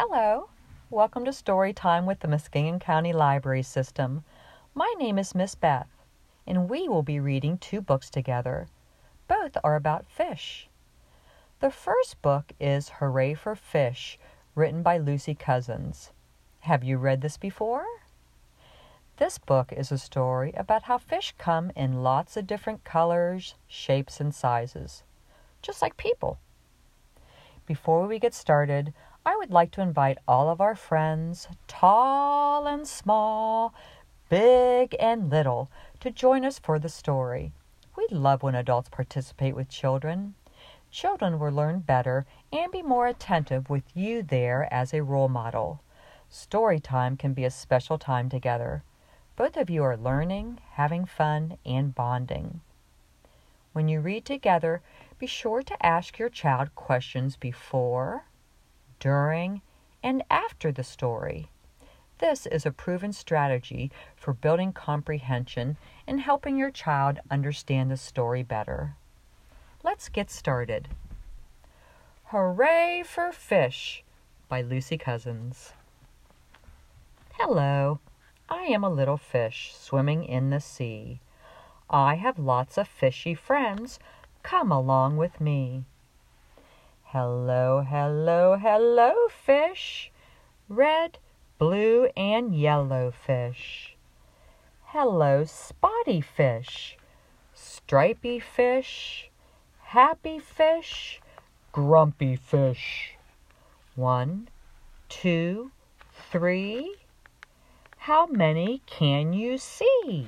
Hello, welcome to Story Time with the Muskingum County Library System. My name is Miss Beth, and we will be reading 2 books together. Both are about fish. The first book is Hooray for Fish, written by Lucy Cousins. Have you read this before? This book is a story about how fish come in lots of different colors, shapes, and sizes, just like people. Before we get started, I would like to invite all of our friends, tall and small, big and little, to join us for the story. We love when adults participate with children. Children will learn better and be more attentive with you there as a role model. Story time can be a special time together. Both of you are learning, having fun, and bonding. When you read together, be sure to ask your child questions before, during, and after the story. This is a proven strategy for building comprehension and helping your child understand the story better. Let's get started. Hooray for Fish by Lucy Cousins. Hello, I am a little fish swimming in the sea. I have lots of fishy friends. Come along with me. Hello, hello, hello, fish. Red, blue, and yellow fish. Hello, spotty fish. Stripy fish. Happy fish. Grumpy fish. 1, 2, 3. How many can you see?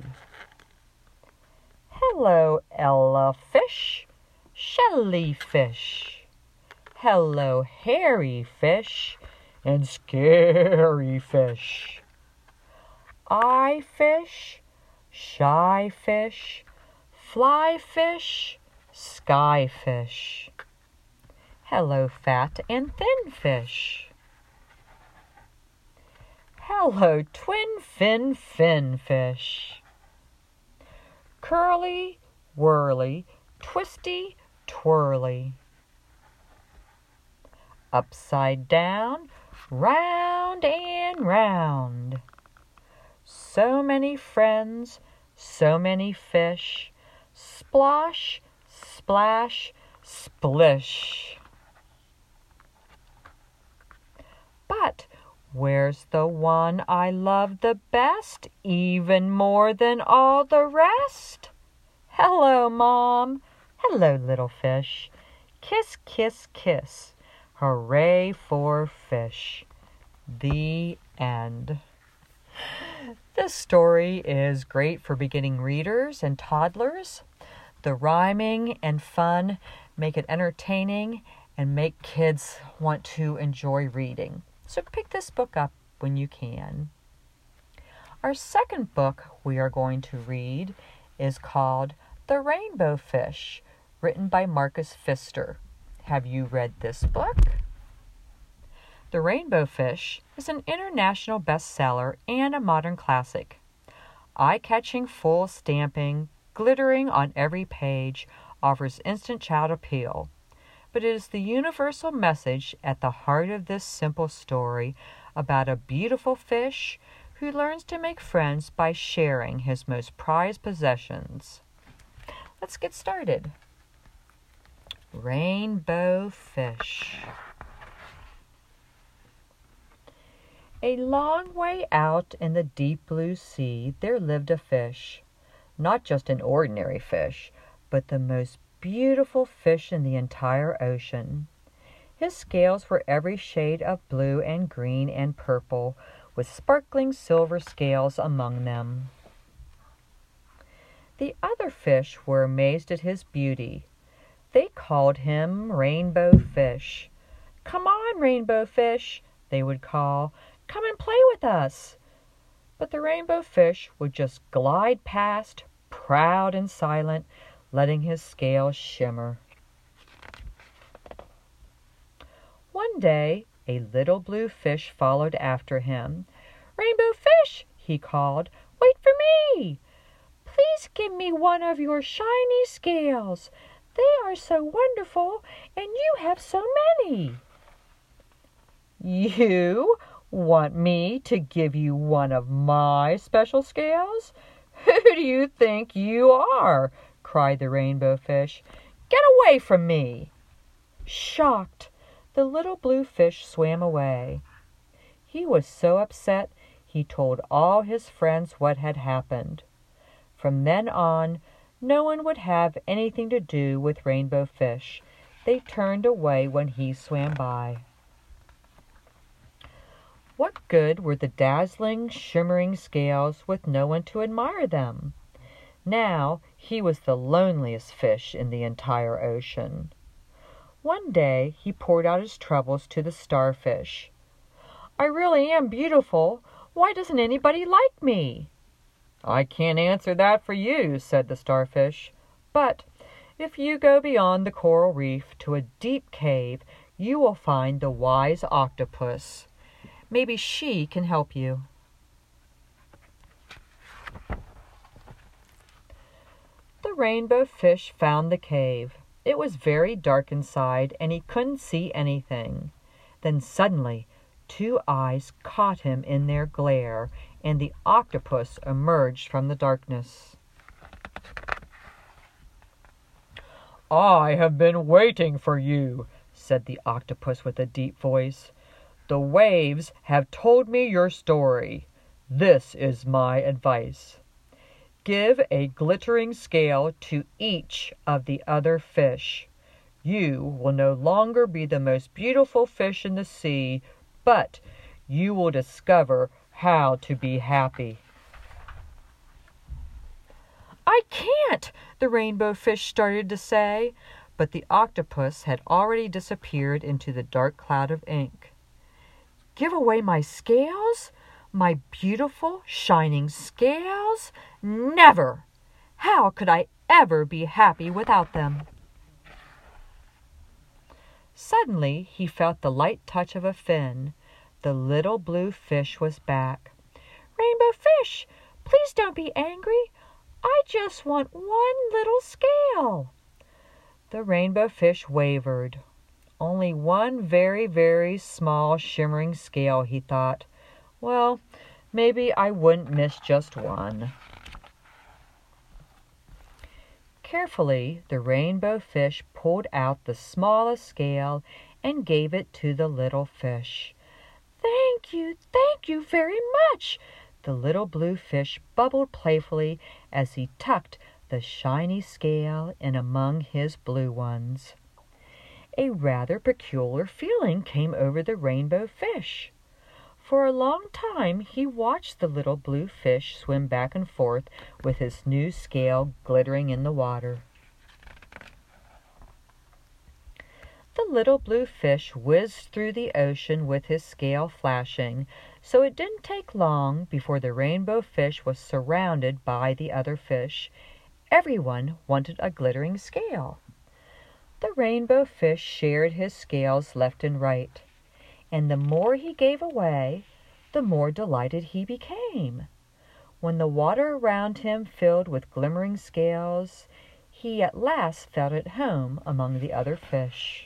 Hello, Ella fish. Shelly fish. Hello, hairy fish and scary fish. Eye fish, shy fish, fly fish, sky fish. Hello, fat and thin fish. Hello, twin fin fish. Curly, whirly, twisty, twirly. Upside down, round and round. So many friends, so many fish. Splosh, splash, splish. But where's the one I love the best, even more than all the rest? Hello, Mom. Hello, little fish. Kiss, kiss, kiss. Hooray for fish. The end. This story is great for beginning readers and toddlers. The rhyming and fun make it entertaining and make kids want to enjoy reading. So pick this book up when you can. Our second book we are going to read is called The Rainbow Fish, written by Marcus Pfister. Have you read this book? The Rainbow Fish is an international bestseller and a modern classic. Eye-catching full stamping, glittering on every page, offers instant child appeal. But it is the universal message at the heart of this simple story about a beautiful fish who learns to make friends by sharing his most prized possessions. Let's get started. Rainbow Fish. A long way out in the deep blue sea there lived a fish. Not just an ordinary fish, but the most beautiful fish in the entire ocean. His scales were every shade of blue and green and purple, with sparkling silver scales among them. The other fish were amazed at his beauty. They called him Rainbow Fish. "Come on, Rainbow Fish," they would call. "Come and play with us." But the Rainbow Fish would just glide past, proud and silent, letting his scales shimmer. One day, a little blue fish followed after him. "Rainbow Fish," he called, "wait for me. Please give me one of your shiny scales. They are so wonderful, and you have so many." You want me to give you one of my special scales? Who do you think you are? Cried the rainbow fish. Get away from me! Shocked, the little blue fish swam away. He was so upset he told all his friends what had happened. From then on, no one would have anything to do with rainbow fish. They turned away when he swam by. What good were the dazzling, shimmering scales with no one to admire them? Now he was the loneliest fish in the entire ocean. One day he poured out his troubles to the starfish. I really am beautiful. Why doesn't anybody like me? I can't answer that for you, said the starfish. But if you go beyond the coral reef to a deep cave, you will find the wise octopus. Maybe she can help you. The rainbow fish found the cave. It was very dark inside, and he couldn't see anything. Then suddenly, two eyes caught him in their glare, and the octopus emerged from the darkness. I have been waiting for you, said the octopus with a deep voice. The waves have told me your story. This is my advice. Give a glittering scale to each of the other fish. You will no longer be the most beautiful fish in the sea, but you will discover how to be happy. I can't, the rainbow fish started to say, but the octopus had already disappeared into the dark cloud of ink. Give away my scales? My beautiful, shining scales? Never! How could I ever be happy without them? Suddenly he felt the light touch of a fin. The little blue fish was back. Rainbow fish, please don't be angry. I just want one little scale. The rainbow fish wavered. Only one very, very small shimmering scale, he thought. Well, maybe I wouldn't miss just one. Carefully, the rainbow fish pulled out the smallest scale and gave it to the little fish. Thank you very much, the little blue fish bubbled playfully as he tucked the shiny scale in among his blue ones. A rather peculiar feeling came over the rainbow fish. For a long time he watched the little blue fish swim back and forth with his new scale glittering in the water. The little blue fish whizzed through the ocean with his scale flashing, so it didn't take long before the rainbow fish was surrounded by the other fish. Everyone wanted a glittering scale. The rainbow fish shared his scales left and right, and the more he gave away, the more delighted he became. When the water around him filled with glimmering scales, he at last felt at home among the other fish.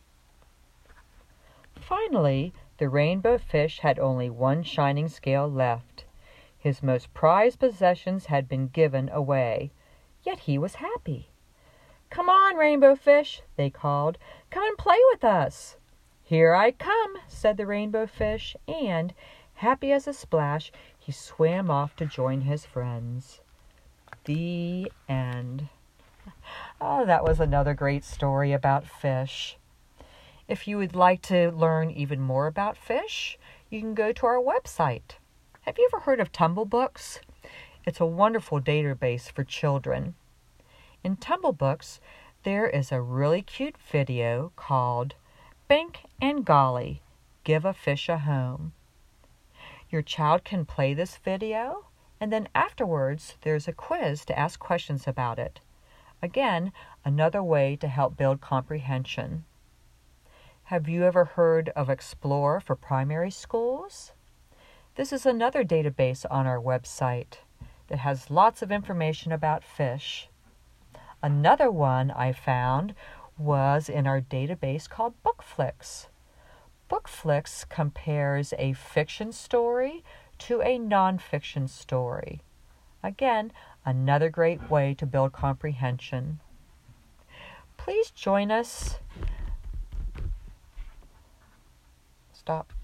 Finally, the rainbow fish had only one shining scale left. His most prized possessions had been given away, yet he was happy. Come on, rainbow fish, they called. Come and play with us. Here I come, said the rainbow fish, and, happy as a splash, he swam off to join his friends. The end. Oh, that was another great story about fish. If you would like to learn even more about fish, you can go to our website. Have you ever heard of TumbleBooks? It's a wonderful database for children. In TumbleBooks, there is a really cute video called Bink and Golly, Give a Fish a Home. Your child can play this video, and then afterwards there's a quiz to ask questions about it. Again, another way to help build comprehension. Have you ever heard of Explore for primary schools? This is another database on our website that has lots of information about fish. Another one I found was in our database called BookFlix. BookFlix compares a fiction story to a nonfiction story. Again, another great way to build comprehension. Please join us. Stop.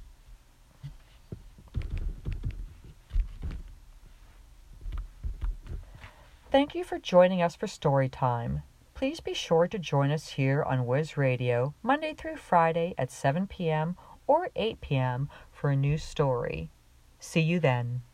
Thank you for joining us for Story Time. Please be sure to join us here on Wiz Radio Monday through Friday at 7 p.m. or 8 p.m. for a new story. See you then.